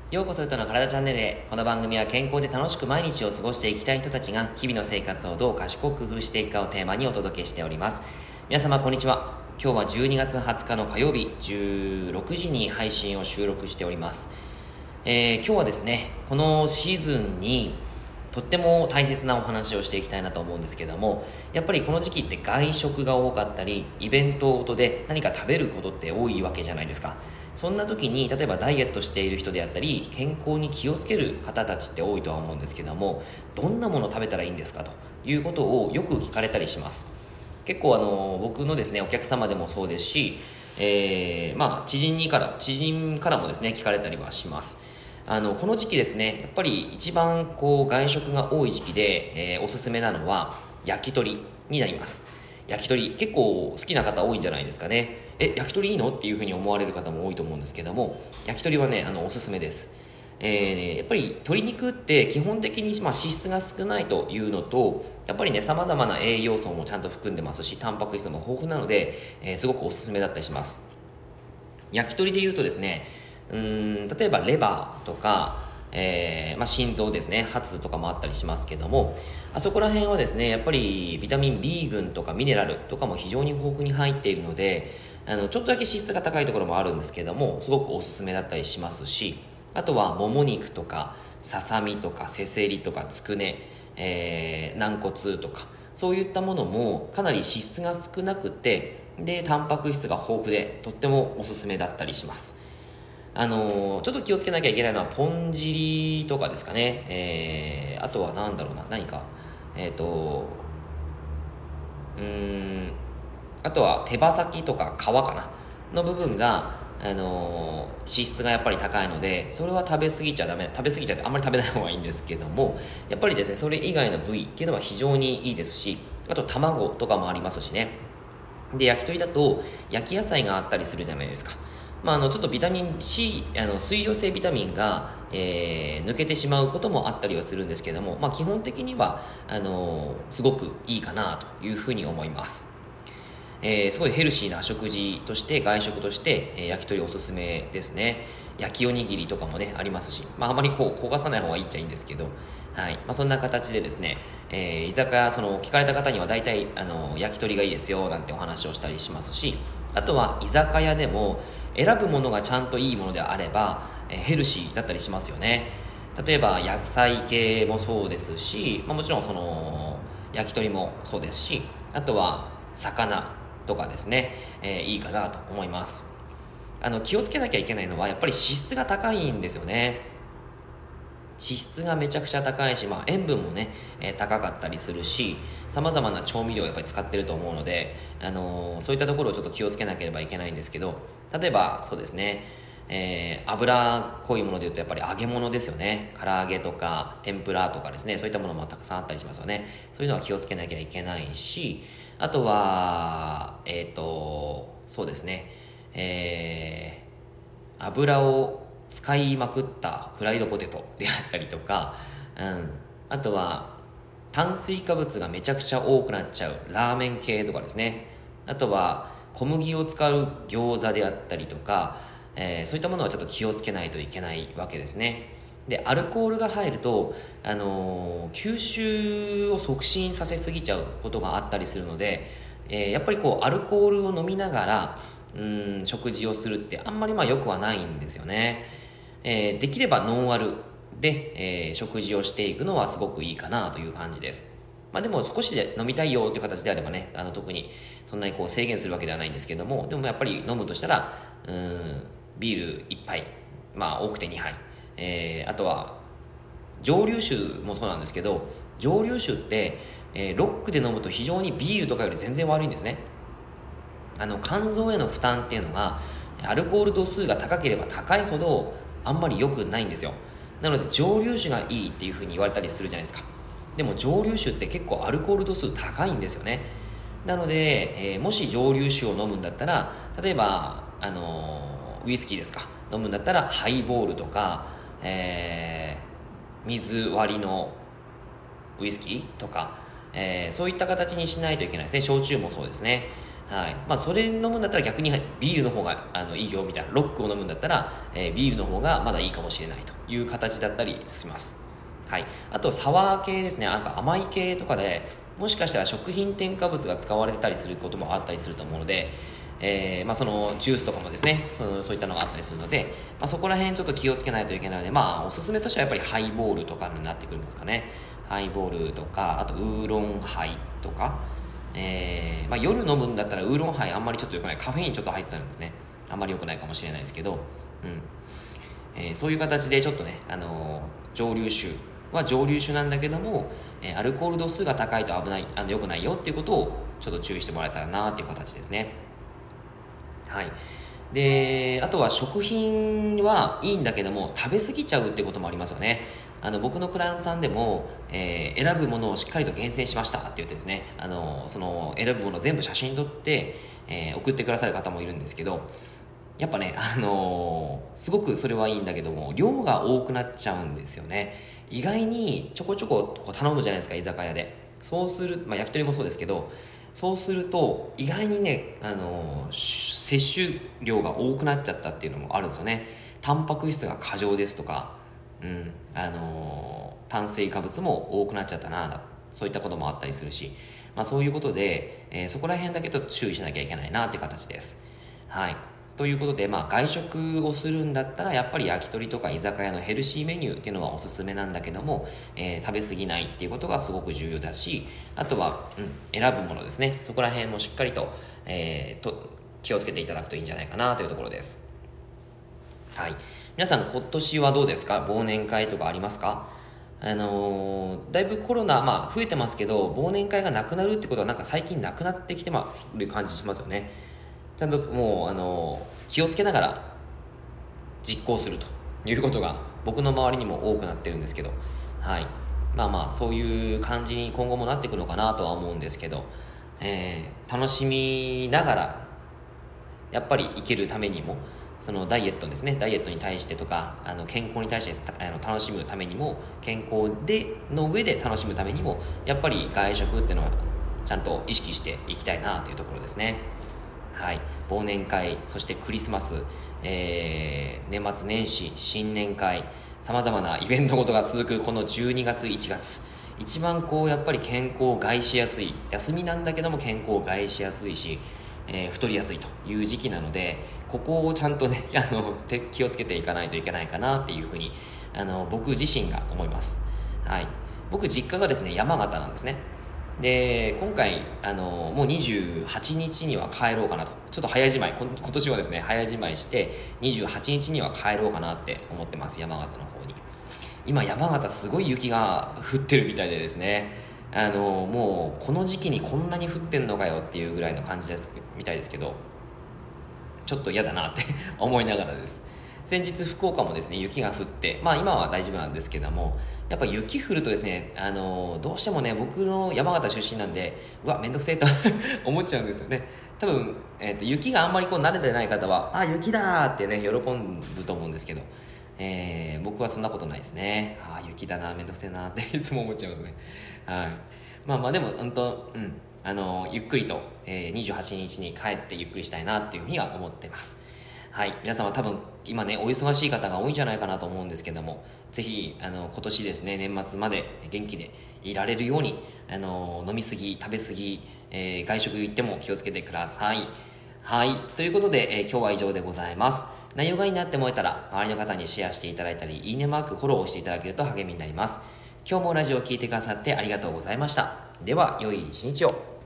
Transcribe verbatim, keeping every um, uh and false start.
ようこそ歌の体チャンネルへ。この番組は健康で楽しく毎日を過ごしていきたい人たちが日々の生活をどう賢く工夫していくかをテーマにお届けしております。皆様こんにちは。今日はじゅうにがつはつかの火曜日じゅうろくじに配信を収録しております。えー、今日はですね、このシーズンにとっても大切なお話をしていきたいなと思うんですけども、やっぱりこの時期って外食が多かったり、イベントごとで何か食べることって多いわけじゃないですか。そんな時に例えばダイエットしている人であったり、健康に気をつける方たちって多いとは思うんですけども、どんなものを食べたらいいんですかということをよく聞かれたりします。結構あの僕のですねお客様でもそうですし、えー、まあ知人にから知人からもですね聞かれたりはします。あのこの時期ですね、やっぱり一番こう外食が多い時期で、えー、おすすめなのは焼き鳥になります。焼き鳥結構好きな方多いんじゃないですかね。え、焼き鳥いいのっていうふうに思われる方も多いと思うんですけども、焼き鳥はねあのおすすめです。えー、やっぱり鶏肉って基本的に、まあ、脂質が少ないというのと、やっぱりね様々な栄養素もちゃんと含んでますし、タンパク質も豊富なので、えー、すごくおすすめだったりします。焼き鳥でいうとですね、うーん例えばレバーとか、えーまあ、心臓ですね、ハツとかもあったりしますけども、あそこら辺はですねやっぱりビタミン B 群とかミネラルとかも非常に豊富に入っているので、あのちょっとだけ脂質が高いところもあるんですけども、すごくおすすめだったりしますし、あとはもも肉とかささみとかせせりとかつくね、えー、軟骨とかそういったものもかなり脂質が少なくて、でタンパク質が豊富でとってもおすすめだったりします。あのー、ちょっと気をつけなきゃいけないのはポン汁とかですかね。えー、あとは何だろうな、何かえっ、ー、とうーんあとは手羽先とか皮かなの部分が、あのー、脂質がやっぱり高いので、それは食べ過ぎちゃダメ、食べ過ぎちゃってあんまり食べない方がいいんですけども、やっぱりですねそれ以外の部位っていうのは非常にいいですし、あと卵とかもありますしね。で焼き鳥だと焼き野菜があったりするじゃないですか。まあ、あのちょっとビタミン C、 あの水溶性ビタミンが、えー、抜けてしまうこともあったりはするんですけども、まあ、基本的にはあのすごくいいかなというふうに思います。えー、すごいヘルシーな食事として外食として、えー、焼き鳥おすすめですね。焼きおにぎりとかもねありますし、まあ、あまりこう焦がさない方がいいっちゃいいんですけど、はい、まあ、そんな形でですね、えー、居酒屋その聞かれた方には大体あの焼き鳥がいいですよなんてお話をしたりしますし、あとは居酒屋でも選ぶものがちゃんといいものであれば、えー、ヘルシーだったりしますよね。例えば野菜系もそうですし、まあ、もちろんその焼き鳥もそうですし、あとは魚とかですね、えー、いいかなと思います。あの気をつけなきゃいけないのはやっぱり脂質が高いんですよね。脂質がめちゃくちゃ高いし、まあ、塩分もね、えー、高かったりするし、さまざまな調味料をやっぱり使ってると思うので、あのー、そういったところをちょっと気をつけなければいけないんですけど、例えばそうですね、えー、油っこいものでいうとやっぱり揚げ物ですよね。唐揚げとか天ぷらとかですね、そういったものもたくさんあったりしますよね。そういうのは気をつけなきゃいけないし、あとはえっ、ー、とそうですね、えー、油を使いまくったフライドポテトであったりとか、うん、あとは炭水化物がめちゃくちゃ多くなっちゃうラーメン系とかですね。あとは小麦を使う餃子であったりとか、えー、そういったものはちょっと気をつけないといけないわけですね。でアルコールが入ると、あのー、吸収を促進させすぎちゃうことがあったりするので、えー、やっぱりこうアルコールを飲みながらうん食事をするってあんまりまあ良くはないんですよね。えー、できればノンアルで、えー、食事をしていくのはすごくいいかなという感じです。まあ、でも少しで飲みたいよという形であればね、あの特にそんなにこう制限するわけではないんですけども、でもやっぱり飲むとしたらうんビールいっぱい、まあ多くてにはい、えー、あとは蒸留酒もそうなんですけど、蒸留酒って、えー、ロックで飲むと非常にビールとかより全然悪いんですね。あの肝臓への負担っていうのがアルコール度数が高ければ高いほどあんまり良くないんですよ。なので蒸留酒がいいっていう風に言われたりするじゃないですか。でも蒸留酒って結構アルコール度数高いんですよね。なので、えー、もし蒸留酒を飲むんだったら、例えば、あのー、ウイスキーですか飲むんだったらハイボールとか、えー、水割りのウイスキーとか、えー、そういった形にしないといけないですね。焼酎もそうですね。 はい。まあ、それ飲むんだったら逆にビールの方があのいいよみたいな、ロックを飲むんだったら、えー、ビールの方がまだいいかもしれないという形だったりします。はい。あと、サワー系ですね。なんか甘い系とかで、もしかしたら食品添加物が使われてたりすることもあったりすると思うので、えーまあ、そのジュースとかもですね、そのそういったのがあったりするので、まあ、そこら辺ちょっと気をつけないといけないので、まあ、おすすめとしてはやっぱりハイボールとかになってくるんですかね。ハイボールとか、あとウーロンハイとか、えーまあ、夜飲むんだったらウーロンハイあんまりちょっと良くない、カフェインちょっと入ってたんですね、あんまり良くないかもしれないですけど、うんえー、そういう形でちょっとね、あのー、蒸留酒は蒸留酒なんだけども、えー、アルコール度数が高いと危ない、あの良くないよっていうことをちょっと注意してもらえたらなっていう形ですね。はい。で、あとは食品はいいんだけども食べ過ぎちゃうってこともありますよね。あの僕のクライアントさんでも、えー、選ぶものをしっかりと厳選しましたって言ってですね、あのその選ぶものを全部写真撮って、えー、送ってくださる方もいるんですけど、やっぱね、あのー、すごくそれはいいんだけども量が多くなっちゃうんですよね。意外にちょこちょここう頼むじゃないですか、居酒屋で。そうする、まあ、焼き鳥もそうですけど、そうすると意外にね、あのー、摂取量が多くなっちゃったっていうのもあるんですよね。タンパク質が過剰ですとか、うんあのー、炭水化物も多くなっちゃったな、そういったこともあったりするし、まあ、そういうことで、えー、そこら辺だけちょっと注意しなきゃいけないなっていう形です。はい。ということで、まあ、外食をするんだったらやっぱり焼き鳥とか居酒屋のヘルシーメニューっていうのはおすすめなんだけども、えー、食べ過ぎないっていうことがすごく重要だし、あとは、うん、選ぶものですね、そこら辺もしっかりと、えー、と気をつけていただくといいんじゃないかなというところです。はい。皆さん今年はどうですか？忘年会とかありますか？あのー、だいぶコロナ、まあ、増えてますけど忘年会がなくなるってことはなんか最近なくなってきてる感じしますよね。ちゃんともう、あのー、気をつけながら実行するということが僕の周りにも多くなってるんですけど、はい、まあまあそういう感じに今後もなっていくのかなとは思うんですけど、えー、楽しみながらやっぱり生きるためにも、そのダイエットですね、ダイエットに対してとか、あの健康に対してあの楽しむためにも、健康での上で楽しむためにもやっぱり外食っていうのはちゃんと意識していきたいなというところですね。はい、忘年会、そしてクリスマス、えー、年末年始、新年会、さまざまなイベントごとが続くこのじゅうにがついちがつ、一番こうやっぱり健康を害しやすい、休みなんだけども健康を害しやすいし、えー、太りやすいという時期なので、ここをちゃんとねあの気をつけていかないといけないかなっていうふうにあの僕自身が思います。はい、僕実家がですね山形なんですね。で今回あのもうにじゅうはちにちには帰ろうかなと、ちょっと早じまい、今年はですね早じまいしてにじゅうはちにちには帰ろうかなって思ってます。山形の方に今山形すごい雪が降ってるみたいでですね、あのもうこの時期にこんなに降ってんのかよっていうぐらいの感じですみたいですけど、ちょっと嫌だなって思いながらです。先日福岡もですね雪が降って、まあ今は大丈夫なんですけども、やっぱ雪降るとですね、あのどうしてもね僕の山形出身なんで、うわめんどくせえと思っちゃうんですよね。多分、えー、と雪があんまりこう慣れてない方はあ雪だーってね喜ぶと思うんですけど、えー、僕はそんなことないですね。あ雪だな、めんどくせえなっていつも思っちゃいますね。はい。まあまあでも本当、うんあのゆっくりと、えー、にじゅうはちにちに帰ってゆっくりしたいなっていうふうには思ってます。はい、皆様多分今ねお忙しい方が多いんじゃないかなと思うんですけども、ぜひあの今年ですね年末まで元気でいられるように、あの飲みすぎ食べ過ぎ、えー、外食行っても気をつけてください。はい、ということで、えー、今日は以上でございます。内容がいいなって思えたら周りの方にシェアしていただいたり、いいねマークフォローをしていただけると励みになります。今日もラジオを聞いてくださってありがとうございました。では良い一日を。